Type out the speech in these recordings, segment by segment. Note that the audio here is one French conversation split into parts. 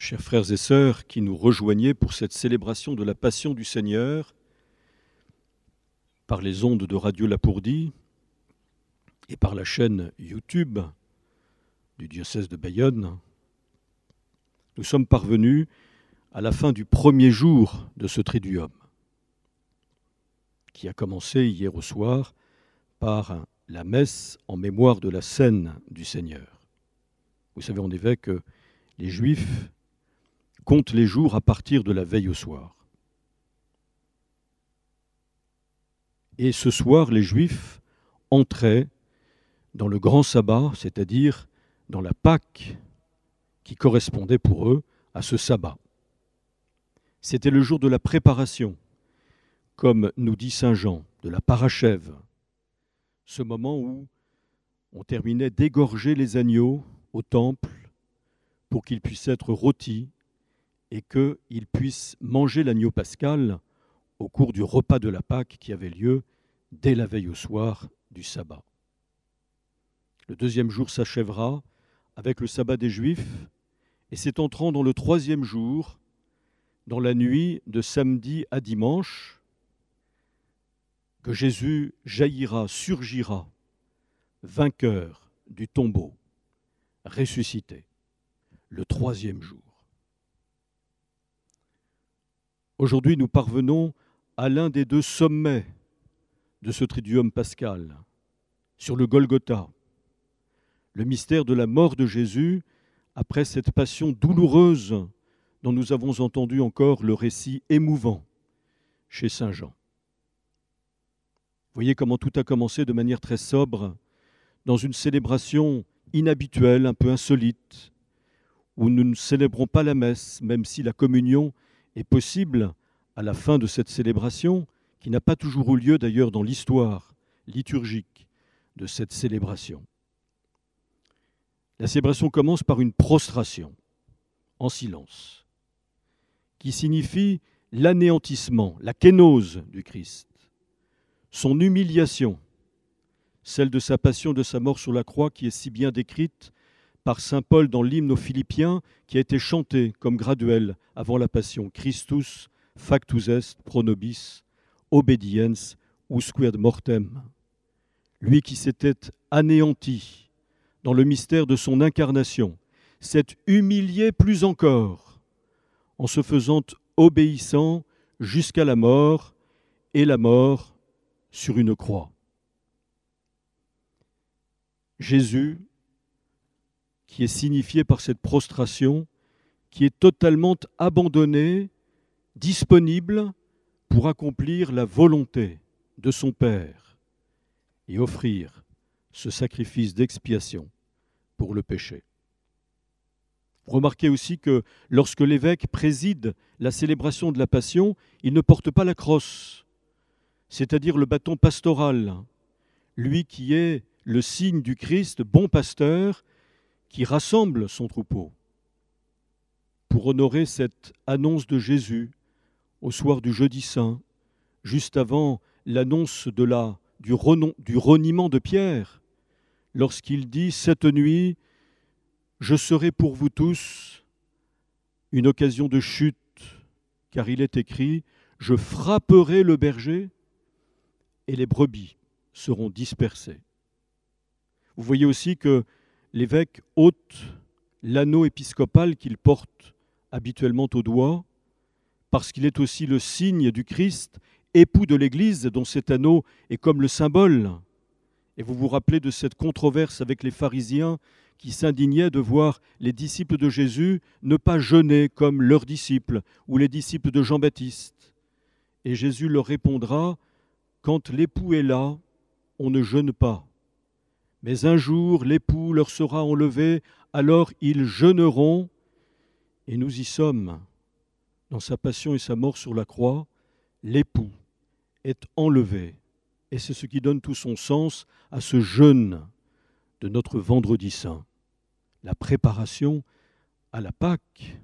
Chers frères et sœurs qui nous rejoignez pour cette célébration de la Passion du Seigneur par les ondes de Radio Lapourdie et par la chaîne YouTube du diocèse de Bayonne, nous sommes parvenus à la fin du premier jour de ce Triduum, qui a commencé hier au soir par la messe en mémoire de la scène du Seigneur. Vous savez en effet que les Juifs comptent les jours à partir de la veille au soir. Et ce soir, les Juifs entraient dans le grand sabbat, c'est-à-dire dans la Pâque qui correspondait pour eux à ce sabbat. C'était le jour de la préparation, comme nous dit saint Jean, de la parachève, ce moment où on terminait d'égorger les agneaux au temple pour qu'ils puissent être rôtis et qu'ils puissent manger l'agneau pascal au cours du repas de la Pâque qui avait lieu dès la veille au soir du sabbat. Le deuxième jour s'achèvera avec le sabbat des Juifs, et c'est entrant dans le troisième jour, dans la nuit de samedi à dimanche, que Jésus jaillira, surgira, vainqueur du tombeau, ressuscité, le troisième jour. Aujourd'hui, nous parvenons à l'un des deux sommets de ce Triduum pascal, sur le Golgotha, le mystère de la mort de Jésus après cette passion douloureuse dont nous avons entendu encore le récit émouvant chez saint Jean. Vous voyez comment tout a commencé de manière très sobre, dans une célébration inhabituelle, un peu insolite, où nous ne célébrons pas la messe, même si la communion est possible à la fin de cette célébration, qui n'a pas toujours eu lieu d'ailleurs dans l'histoire liturgique de cette célébration. La célébration commence par une prostration, en silence, qui signifie l'anéantissement, la kénose du Christ, son humiliation, celle de sa passion, de sa mort sur la croix, qui est si bien décrite par saint Paul dans l'hymne aux Philippiens, qui a été chanté comme graduel avant la passion. Christus factus est pro nobis, obediens usque ad mortem. Lui qui s'était anéanti dans le mystère de son incarnation, s'est humilié plus encore en se faisant obéissant jusqu'à la mort, et la mort sur une croix. Jésus, qui est signifié par cette prostration, qui est totalement abandonné, disponible pour accomplir la volonté de son Père et offrir ce sacrifice d'expiation pour le péché. Remarquez aussi que lorsque l'évêque préside la célébration de la Passion, il ne porte pas la crosse, c'est-à-dire le bâton pastoral, lui qui est le signe du Christ, bon pasteur, qui rassemble son troupeau pour honorer cette annonce de Jésus au soir du jeudi saint, juste avant l'annonce du reniement de Pierre, lorsqu'il dit « Cette nuit, je serai pour vous tous une occasion de chute, car il est écrit « Je frapperai le berger et les brebis seront dispersées ». Vous voyez aussi que l'évêque ôte l'anneau épiscopal qu'il porte habituellement au doigt, parce qu'il est aussi le signe du Christ, époux de l'Église, dont cet anneau est comme le symbole. Et vous vous rappelez de cette controverse avec les pharisiens qui s'indignaient de voir les disciples de Jésus ne pas jeûner comme leurs disciples ou les disciples de Jean-Baptiste. Et Jésus leur répondra, « Quand l'époux est là, on ne jeûne pas. Mais un jour, l'époux leur sera enlevé, alors ils jeûneront. » Et nous y sommes. Dans sa passion et sa mort sur la croix, l'époux est enlevé. Et c'est ce qui donne tout son sens à ce jeûne de notre vendredi saint, la préparation à la Pâque.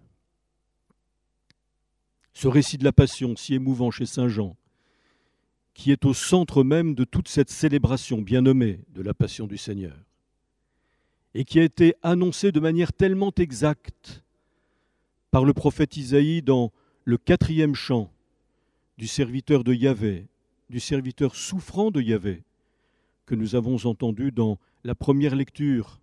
Ce récit de la Passion, si émouvant chez saint Jean, qui est au centre même de toute cette célébration bien nommée de la Passion du Seigneur, et qui a été annoncé de manière tellement exacte par le prophète Isaïe dans le 4e chant du serviteur de Yahvé, du serviteur souffrant de Yahvé, que nous avons entendu dans la première lecture,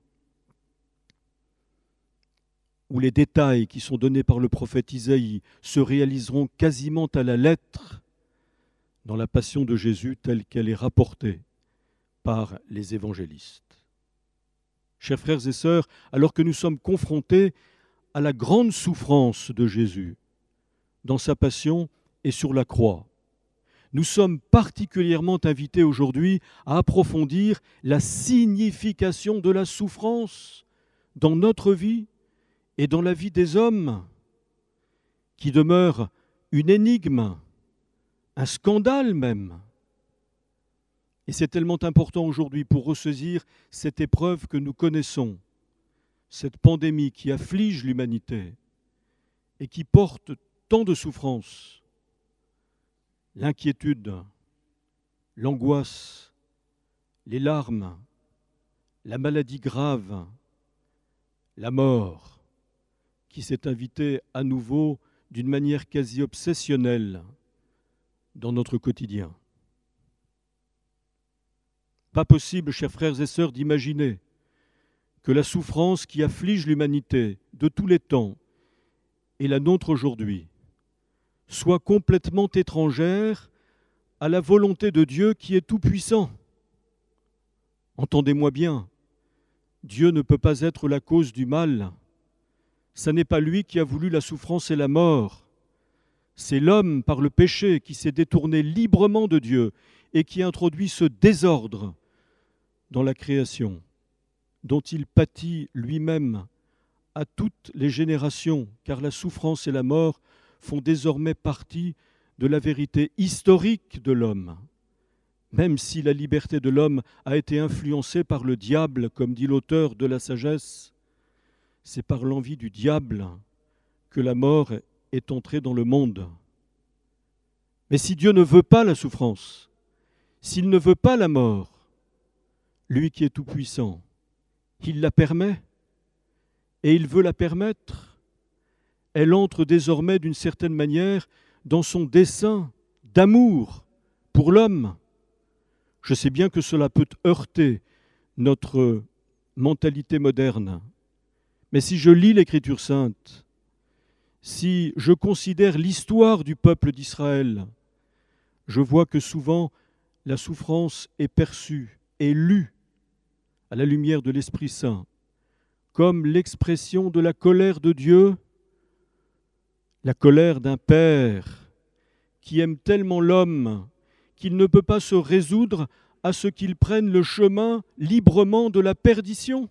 où les détails qui sont donnés par le prophète Isaïe se réaliseront quasiment à la lettre dans la passion de Jésus telle qu'elle est rapportée par les évangélistes. Chers frères et sœurs, alors que nous sommes confrontés à la grande souffrance de Jésus dans sa passion et sur la croix, nous sommes particulièrement invités aujourd'hui à approfondir la signification de la souffrance dans notre vie et dans la vie des hommes, qui demeure une énigme, un scandale même. Et c'est tellement important aujourd'hui pour ressaisir cette épreuve que nous connaissons, cette pandémie qui afflige l'humanité et qui porte tant de souffrances, l'inquiétude, l'angoisse, les larmes, la maladie grave, la mort, qui s'est invitée à nouveau d'une manière quasi obsessionnelle dans notre quotidien. Pas possible, chers frères et sœurs, d'imaginer que la souffrance qui afflige l'humanité de tous les temps et la nôtre aujourd'hui soit complètement étrangère à la volonté de Dieu qui est tout-puissant. Entendez-moi bien, Dieu ne peut pas être la cause du mal. Ce n'est pas lui qui a voulu la souffrance et la mort. C'est l'homme, par le péché, qui s'est détourné librement de Dieu et qui introduit ce désordre dans la création, dont il pâtit lui-même à toutes les générations, car la souffrance et la mort font désormais partie de la vérité historique de l'homme, même si la liberté de l'homme a été influencée par le diable, comme dit l'auteur de la sagesse. C'est par l'envie du diable que la mort est entrée dans le monde. Mais si Dieu ne veut pas la souffrance, s'il ne veut pas la mort, lui qui est tout-puissant, il la permet et il veut la permettre. Elle entre désormais d'une certaine manière dans son dessein d'amour pour l'homme. Je sais bien que cela peut heurter notre mentalité moderne, mais si je lis l'Écriture sainte, si je considère l'histoire du peuple d'Israël, je vois que souvent la souffrance est perçue et lue à la lumière de l'Esprit Saint comme l'expression de la colère de Dieu, la colère d'un père qui aime tellement l'homme qu'il ne peut pas se résoudre à ce qu'il prenne le chemin librement de la perdition.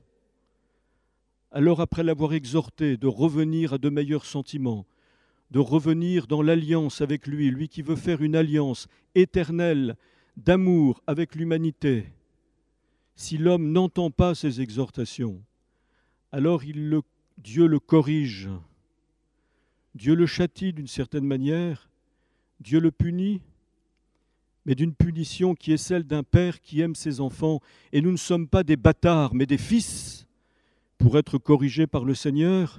Alors, après l'avoir exhorté de revenir à de meilleurs sentiments, de revenir dans l'alliance avec lui, lui qui veut faire une alliance éternelle d'amour avec l'humanité, si l'homme n'entend pas ces exhortations, alors Dieu le corrige, Dieu le châtie d'une certaine manière, Dieu le punit, mais d'une punition qui est celle d'un père qui aime ses enfants. Et nous ne sommes pas des bâtards, mais des fils pour être corrigés par le Seigneur.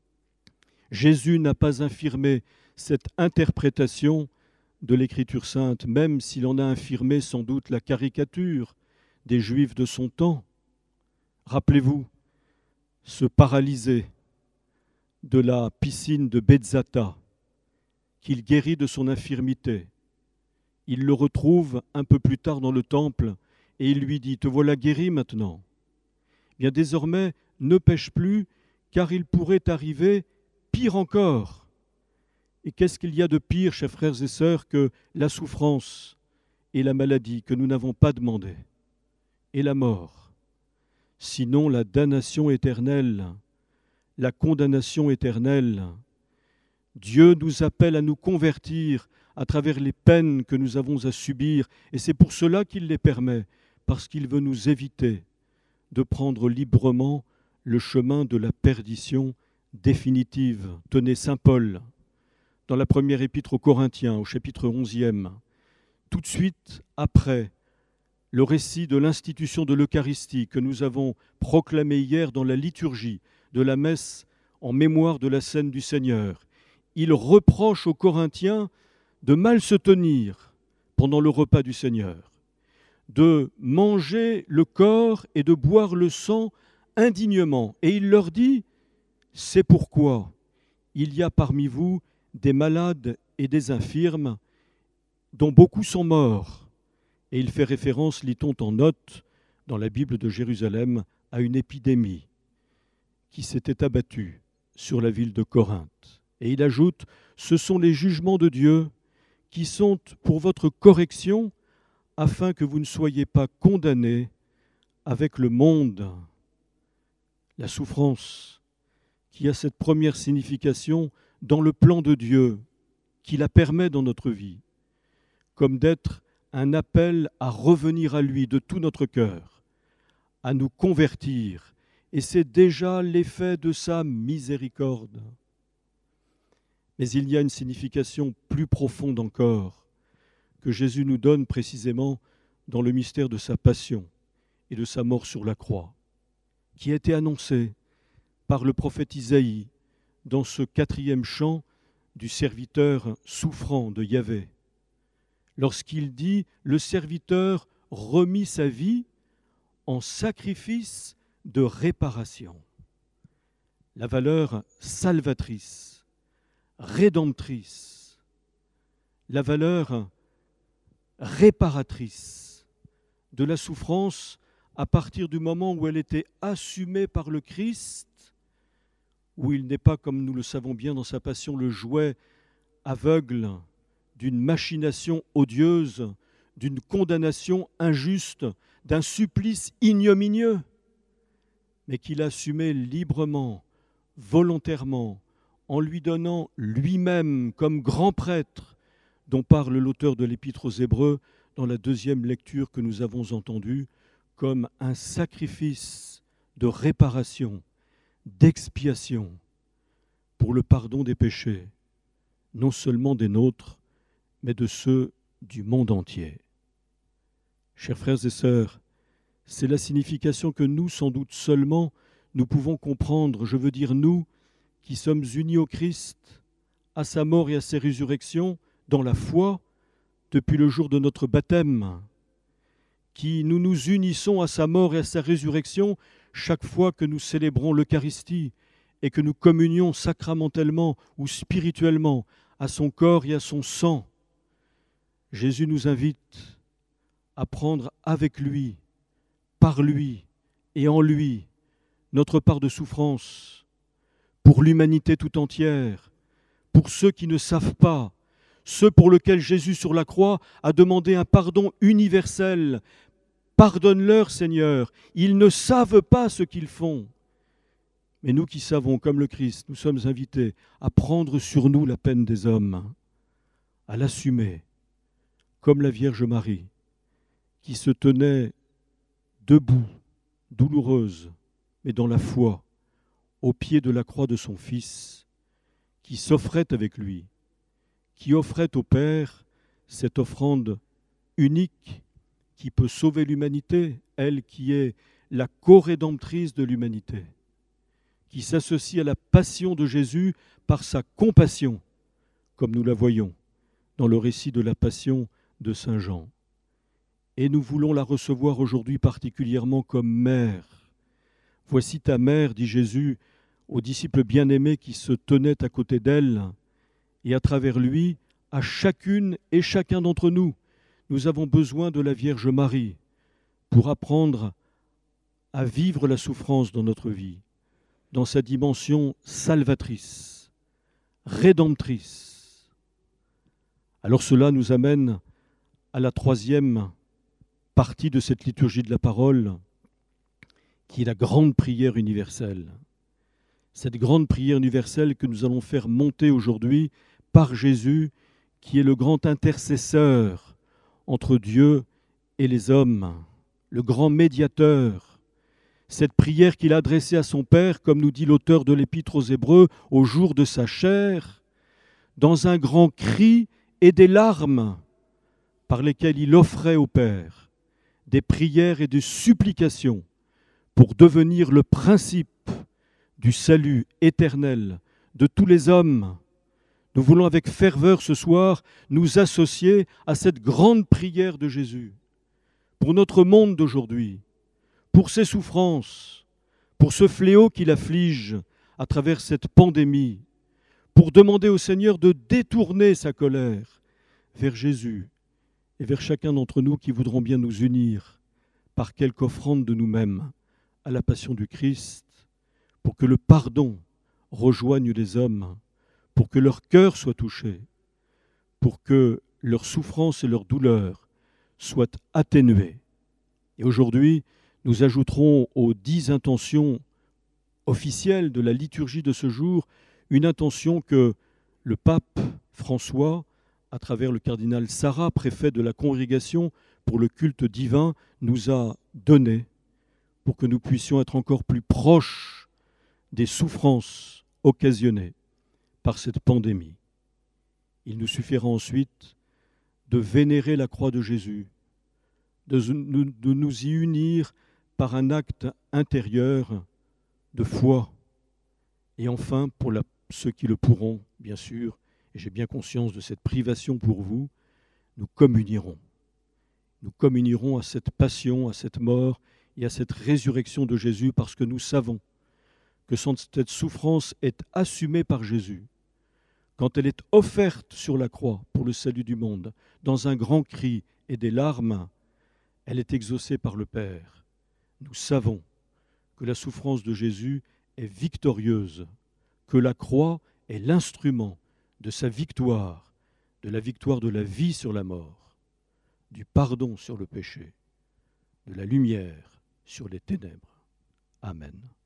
Jésus n'a pas infirmé cette interprétation de l'Écriture sainte, même s'il en a infirmé sans doute la caricature des Juifs de son temps. Rappelez-vous, ce paralysé de la piscine de Betzata, qu'il guérit de son infirmité. Il le retrouve un peu plus tard dans le temple et il lui dit « Te voilà guéri maintenant. Bien désormais, ne pêche plus, car il pourrait t'arriver pire encore. » Et qu'est-ce qu'il y a de pire, chers frères et sœurs, que la souffrance et la maladie que nous n'avons pas demandé, et la mort, sinon la damnation éternelle, la condamnation éternelle. Dieu nous appelle à nous convertir à travers les peines que nous avons à subir, et c'est pour cela qu'il les permet, parce qu'il veut nous éviter de prendre librement le chemin de la perdition définitive. Tenez, saint Paul, dans la première épître aux Corinthiens, au chapitre 11e, tout de suite après le récit de l'institution de l'Eucharistie que nous avons proclamé hier dans la liturgie de la messe en mémoire de la scène du Seigneur. Il reproche aux Corinthiens de mal se tenir pendant le repas du Seigneur, de manger le corps et de boire le sang indignement. Et il leur dit, c'est pourquoi il y a parmi vous des malades et des infirmes, dont beaucoup sont morts. Et il fait référence, lit-on en note, dans la Bible de Jérusalem, à une épidémie qui s'était abattue sur la ville de Corinthe. Et il ajoute, ce sont les jugements de Dieu qui sont pour votre correction, afin que vous ne soyez pas condamnés avec le monde. La souffrance, qui a cette première signification dans le plan de Dieu, qui la permet dans notre vie, comme d'être un appel à revenir à lui de tout notre cœur, à nous convertir, et c'est déjà l'effet de sa miséricorde. Mais il y a une signification plus profonde encore, que Jésus nous donne précisément dans le mystère de sa passion et de sa mort sur la croix, qui a été annoncé par le prophète Isaïe dans ce 4e chant du serviteur souffrant de Yahvé, lorsqu'il dit « Le serviteur remit sa vie en sacrifice de réparation ». La valeur salvatrice, rédemptrice, la valeur réparatrice de la souffrance à partir du moment où elle était assumée par le Christ, où il n'est pas, comme nous le savons bien dans sa passion, le jouet aveugle d'une machination odieuse, d'une condamnation injuste, d'un supplice ignominieux, mais qu'il assumait librement, volontairement, en lui donnant lui-même comme grand prêtre, dont parle l'auteur de l'Épître aux Hébreux dans la 2e lecture que nous avons entendue, comme un sacrifice de réparation, d'expiation pour le pardon des péchés, non seulement des nôtres, mais de ceux du monde entier. Chers frères et sœurs, c'est la signification que nous, sans doute seulement, nous pouvons comprendre, je veux dire nous, qui sommes unis au Christ, à sa mort et à sa résurrection, dans la foi, depuis le jour de notre baptême, qui nous nous unissons à sa mort et à sa résurrection chaque fois que nous célébrons l'Eucharistie et que nous communions sacramentellement ou spirituellement à son corps et à son sang. Jésus nous invite à prendre avec lui, par lui et en lui notre part de souffrance pour l'humanité tout entière, pour ceux qui ne savent pas, ceux pour lesquels Jésus sur la croix a demandé un pardon universel. Pardonne-leur, Seigneur, ils ne savent pas ce qu'ils font. Mais nous qui savons, comme le Christ, nous sommes invités à prendre sur nous la peine des hommes, à l'assumer, comme la Vierge Marie, qui se tenait debout, douloureuse, mais dans la foi, au pied de la croix de son Fils, qui s'offrait avec lui, qui offrait au Père cette offrande unique qui peut sauver l'humanité, elle qui est la co-rédemptrice de l'humanité, qui s'associe à la passion de Jésus par sa compassion, comme nous la voyons dans le récit de la passion de Saint Jean. Et nous voulons la recevoir aujourd'hui particulièrement comme mère. Voici ta mère, dit Jésus aux disciples bien-aimés qui se tenaient à côté d'elle, et à travers lui, à chacune et chacun d'entre nous, nous avons besoin de la Vierge Marie pour apprendre à vivre la souffrance dans notre vie, dans sa dimension salvatrice, rédemptrice. Alors cela nous amène à la 3e partie de cette liturgie de la parole, qui est la grande prière universelle. Cette grande prière universelle que nous allons faire monter aujourd'hui par Jésus, qui est le grand intercesseur entre Dieu et les hommes, le grand médiateur. Cette prière qu'il a adressée à son Père, comme nous dit l'auteur de l'Épître aux Hébreux, au jour de sa chair, dans un grand cri et des larmes par lesquelles il offrait au Père des prières et des supplications pour devenir le principe du salut éternel de tous les hommes. Nous voulons avec ferveur ce soir nous associer à cette grande prière de Jésus pour notre monde d'aujourd'hui, pour ses souffrances, pour ce fléau qui l'afflige à travers cette pandémie, pour demander au Seigneur de détourner sa colère vers Jésus et vers chacun d'entre nous qui voudront bien nous unir par quelque offrande de nous-mêmes à la passion du Christ, pour que le pardon rejoigne les hommes, pour que leur cœur soit touché, pour que leur souffrance et leur douleur soient atténuées. Et aujourd'hui, nous ajouterons aux 10 intentions officielles de la liturgie de ce jour une intention que le pape François, à travers le cardinal Sarah, préfet de la Congrégation pour le culte divin, nous a donnée pour que nous puissions être encore plus proches des souffrances occasionnées par cette pandémie. Il nous suffira ensuite de vénérer la croix de Jésus, de nous y unir par un acte intérieur de foi. Et enfin, pour ceux qui le pourront, bien sûr, et j'ai bien conscience de cette privation pour vous, nous communierons. Nous communierons à cette passion, à cette mort et à cette résurrection de Jésus parce que nous savons que cette souffrance est assumée par Jésus, quand elle est offerte sur la croix pour le salut du monde, dans un grand cri et des larmes, elle est exaucée par le Père. Nous savons que la souffrance de Jésus est victorieuse, que la croix est l'instrument de sa victoire, de la victoire de la vie sur la mort, du pardon sur le péché, de la lumière sur les ténèbres. Amen.